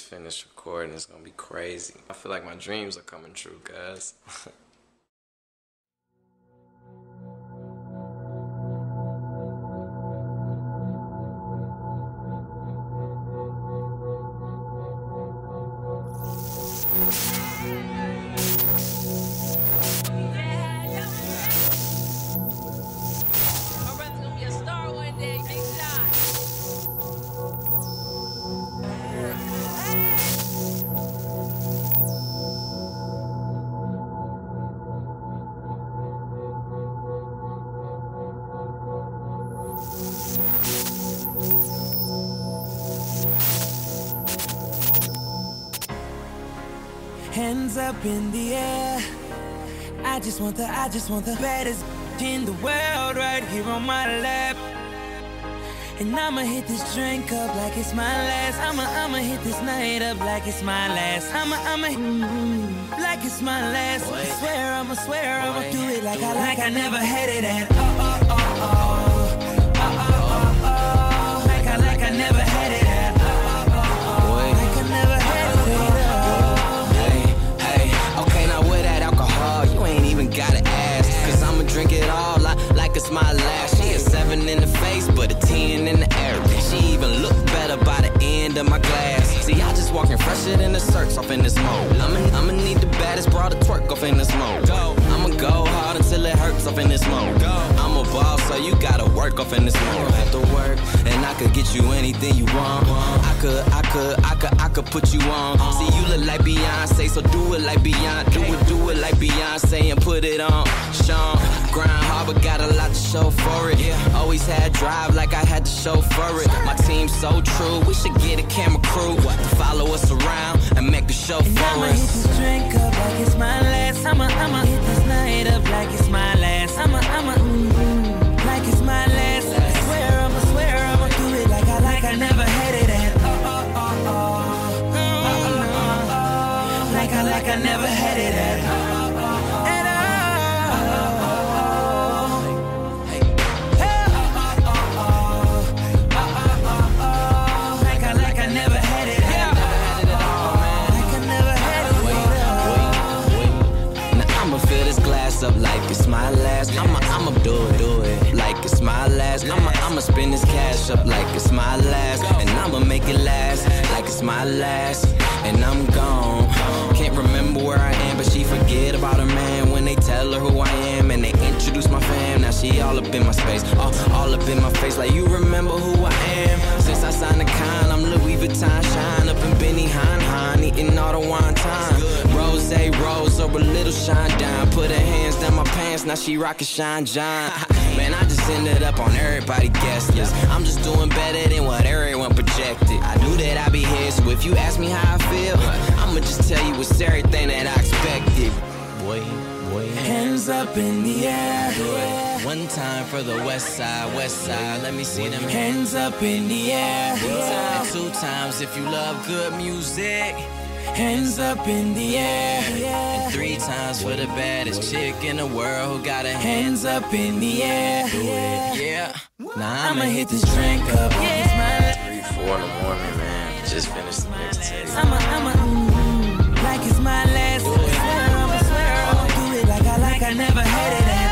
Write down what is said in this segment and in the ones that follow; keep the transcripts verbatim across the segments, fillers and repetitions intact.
finished recording. It's gonna be crazy. I feel like my dreams are coming true, guys. Hands up in the air. I just want the, I just want the baddest in the world right here on my lap. And I'ma hit this drink up like it's my last. I'ma, I'ma hit this night up like it's my last. I'ma, I'ma, mm, like it's my last. I swear, I'ma swear, I'ma do it like I, like I never had it at. Oh, oh, oh, oh, oh, oh, oh, oh, like I, like I never had it at. Oh, oh, oh, oh, like I never had it at. Gotta ask, cause I'ma drink it all like, like it's my last. She a seven in the face, but a ten in the air. She even look better by the end of my glass. See, I just walking fresher than the search off in this mode. I'ma, I'ma need the baddest broad to twerk off in this mode. I'ma go hard until it hurts off in this mode. I'm a boss, so you gotta work off in this mode. Have to work, and I could get you anything you want. I could, I could, I could, I could put you on. See, you look like Beyonce, so do it like Beyonce. Do it, do it like Beyonce and put it on. Sean, grind hard, but got a lot to show for it. Always had drive like I had to show for it. My team's so true, we should get a camera crew to follow us around and make a show and for I'ma us. hit this drink up like it's my last. I'ma, I'ma hit this night up like it's my last. I'ma, I'ma, mm, like it's my last. I swear, I'ma swear, I'ma do it like I, like I never had it at. Oh, oh, oh, oh, oh, oh, oh, like I, like I never had it at. Oh, oh, oh, at all. Up like it's my last. I'ma, I'ma do it, do it like it's my last. I'ma, I'ma spend this cash up like it's my last, and I'ma make it last like it's my last. And I'm gone. Can't remember where I am, but she forget about her man when they tell her who I am and they introduce my fam. Now she all up in my space, all, all up in my face. Like you remember who I am? Since I signed the con, I'm Louis Vuitton shine up in Benny Hine Hine, eating all the wine time. Rose, rose, or a little shine down. Put her hands down my pants, now she rockin' Shine John. Man, I just ended up on everybody guest list. I'm just doing better than what everyone projected. I knew that I'd be here, so if you ask me how I feel, I'ma just tell you it's everything that I expected. Boy, boy. Hands up in the air. One time for the west side, west side. Let me see them hands up in the air. And two times if you love good music. Hands up in the air. And three times for the baddest chick in the world who got her hands up in the air. Yeah. Nah, I'ma hit this drink up. Yeah. Three, four in the morning, man. Just finished the mixtape. I'ma, I'ma, mm, like it's my last. I swear, I'ma swear, I'ma do it like I, like I never had it at.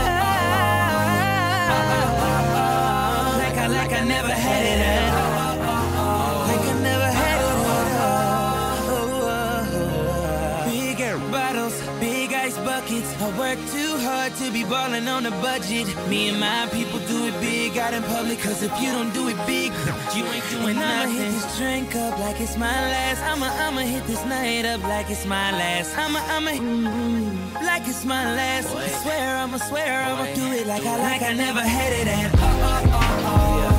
Like I, like I never had it at. Like I never had it at. Big air bottles, big ice buckets. I work too hard to be ballin' on a budget. Me and my people do it big out in public, cause if you don't do it big, you ain't doing nothing. I'ma hit this drink up like it's my last. I'ma, I'ma hit this night up like it's my last. I'ma, I'ma, mm, like it's my last. I swear, I'ma swear, I'ma do it like I, like I never had it at. Oh, oh, oh, oh.